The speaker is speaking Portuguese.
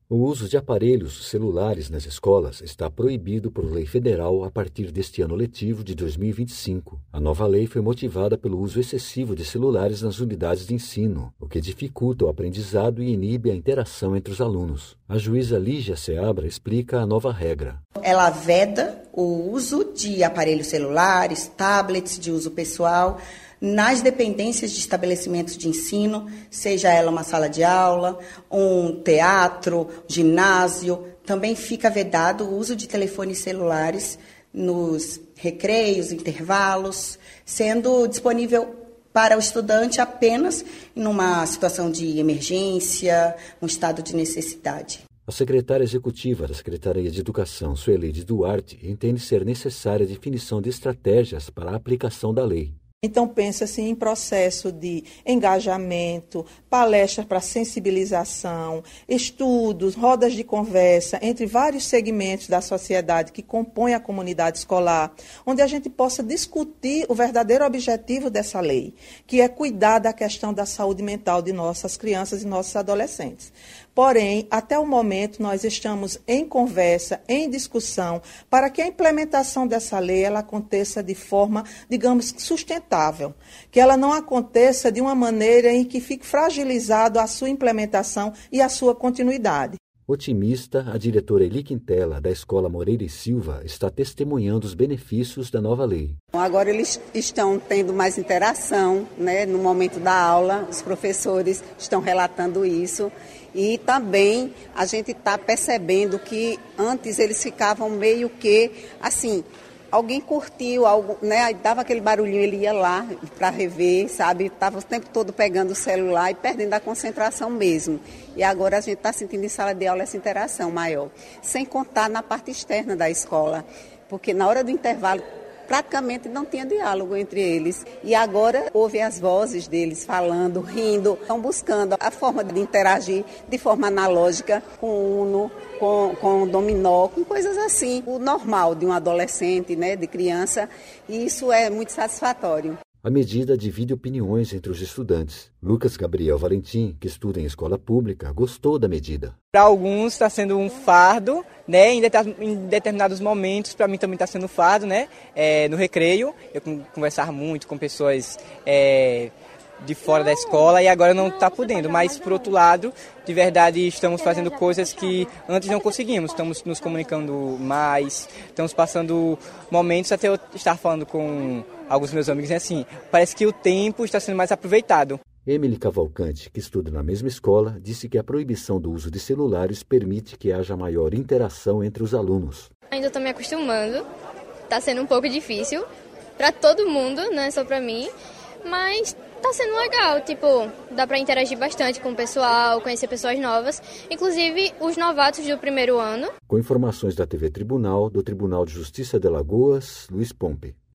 O uso de aparelhos celulares nas escolas está proibido por lei federal a partir deste ano letivo de 2025. A nova lei foi motivada pelo uso excessivo de celulares nas unidades de ensino, o que dificulta o aprendizado e inibe a interação entre os alunos. A juíza Lígia Seabra explica a nova regra. Ela veda o uso de aparelhos celulares, tablets de uso pessoal, nas dependências de estabelecimentos de ensino, seja ela uma sala de aula, um teatro, ginásio. Também fica vedado o uso de telefones celulares nos recreios, intervalos, sendo disponível para o estudante apenas em uma situação de emergência, um estado de necessidade. A secretária executiva da Secretaria de Educação, Sueleide Duarte, entende ser necessária a definição de estratégias para a aplicação da lei. Então, pensa-se em processo de engajamento, palestras para sensibilização, estudos, rodas de conversa entre vários segmentos da sociedade que compõem a comunidade escolar, onde a gente possa discutir o verdadeiro objetivo dessa lei, que é cuidar da questão da saúde mental de nossas crianças e nossos adolescentes. Porém, até o momento, nós estamos em conversa, em discussão, para que a implementação dessa lei ela aconteça de forma, digamos, sustentável. Que ela não aconteça de uma maneira em que fique fragilizado a sua implementação e a sua continuidade. Otimista, a diretora Eli Quintela, da Escola Moreira e Silva, está testemunhando os benefícios da nova lei. Agora eles estão tendo mais interação, né, no momento da aula, os professores estão relatando isso. E também a gente está percebendo que antes eles ficavam meio que, assim, alguém curtiu, algo, né, aí dava aquele barulhinho, ele ia lá para rever, sabe? Estava o tempo todo pegando o celular e perdendo a concentração mesmo. E agora a gente está sentindo em sala de aula essa interação maior. Sem contar na parte externa da escola, porque na hora do intervalo praticamente não tinha diálogo entre eles. E agora ouve as vozes deles falando, rindo, estão buscando a forma de interagir de forma analógica com o Uno, com o dominó, com coisas assim. O normal de um adolescente, né, de criança, e isso é muito satisfatório. A medida divide opiniões entre os estudantes. Lucas Gabriel Valentim, que estuda em escola pública, gostou da medida. Para alguns está sendo um fardo, né? Em determinados momentos, para mim também está sendo um fardo, né? No recreio, eu conversar muito com pessoas de fora da escola e agora não está podendo. Mas, por outro lado, de verdade, estamos fazendo coisas que antes não conseguimos. Estamos nos comunicando mais, estamos passando momentos, até eu estar falando com alguns meus amigos, assim, parece que o tempo está sendo mais aproveitado. Emily Cavalcante, que estuda na mesma escola, disse que a proibição do uso de celulares permite que haja maior interação entre os alunos. Ainda estou me acostumando, está sendo um pouco difícil para todo mundo, não é só para mim, mas está sendo legal, dá para interagir bastante com o pessoal, conhecer pessoas novas, inclusive os novatos do primeiro ano. Com informações da TV Tribunal, do Tribunal de Justiça de Alagoas, Luiz Pompe.